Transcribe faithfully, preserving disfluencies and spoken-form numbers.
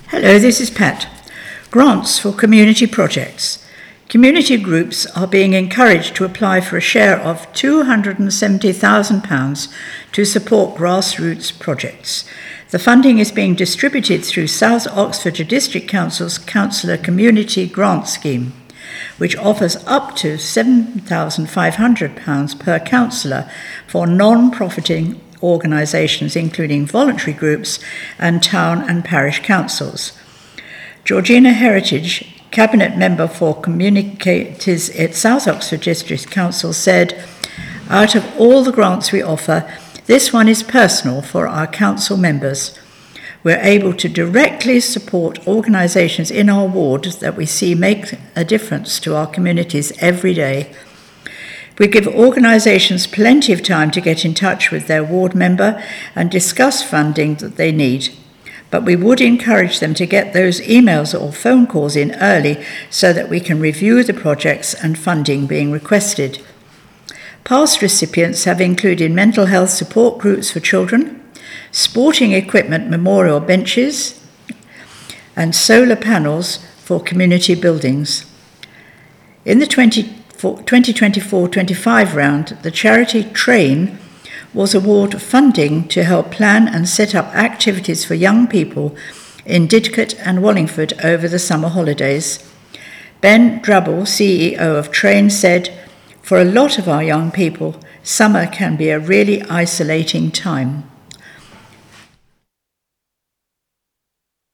Hello, this is Pat. Grants for community projects. Community groups are being encouraged to apply for a share of two hundred seventy thousand pounds to support grassroots projects. The funding is being distributed through South Oxfordshire District Council's Councillor Community Grant Scheme, which offers up to seven thousand five hundred pounds per councillor for non-profiting organisations, including voluntary groups and town and parish councils. Georgina Heritage, Cabinet Member for Communities at South Oxford District Council, said, "Out of all the grants we offer, this one is personal for our council members. We're able to directly support organisations in our ward that we see make a difference to our communities every day. We give organisations plenty of time to get in touch with their ward member and discuss funding that they need. But we would encourage them to get those emails or phone calls in early so that we can review the projects and funding being requested." Past recipients have included mental health support groups for children, sporting equipment memorial benches, and solar panels for community buildings. In the twenty twenty-four twenty-five round, the charity Train was awarded funding to help plan and set up activities for young people in Didcot and Wallingford over the summer holidays. Ben Drabble, C E O of Train, said, "For a lot of our young people, summer can be a really isolating time."